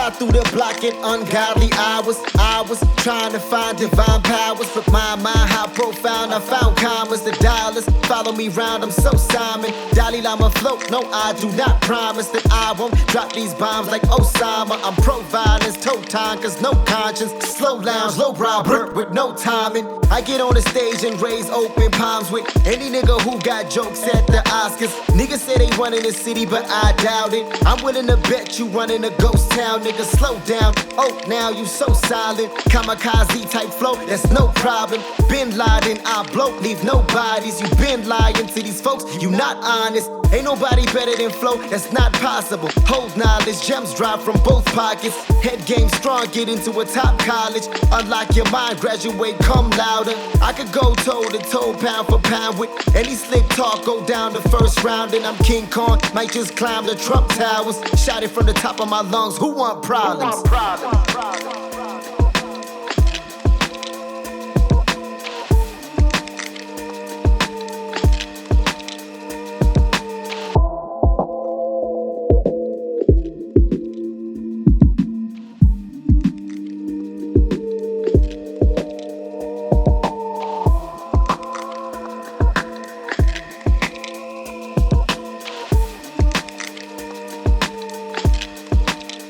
Ride through the block in ungodly hours. I was trying to find divine powers, but my mind how profound. I found commas, the dollars follow me round. I'm so Simon, Dalai Lama float. No, I do not promise that I won't drop these bombs like Osama. I'm pro-violence, toe time, cause no conscience. Slow lounge, low brow, burnt with no timing. I get on the stage and raise open palms with any nigga who got jokes at the Oscars. Niggas say they running the city, but I doubt it. I'm willing to bet you running a ghost town, nigga. Slow down. Oh, now you so silent. Kamikaze type flow, that's no problem. Bin Laden, I blow, leave no bodies. You been lying to these folks, you not honest. Ain't nobody better than flow, that's not possible. Hold knowledge, gems drop from both pockets. Head game strong, get into a top college. Unlock your mind, graduate, come louder. I could go toe to toe, pound for pound with any slick talk. Go down the first round and I'm King Kong. Might just climb the Trump towers. Shout it from the top of my lungs. Who want problems?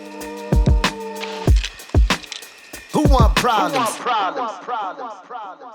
Who want problems?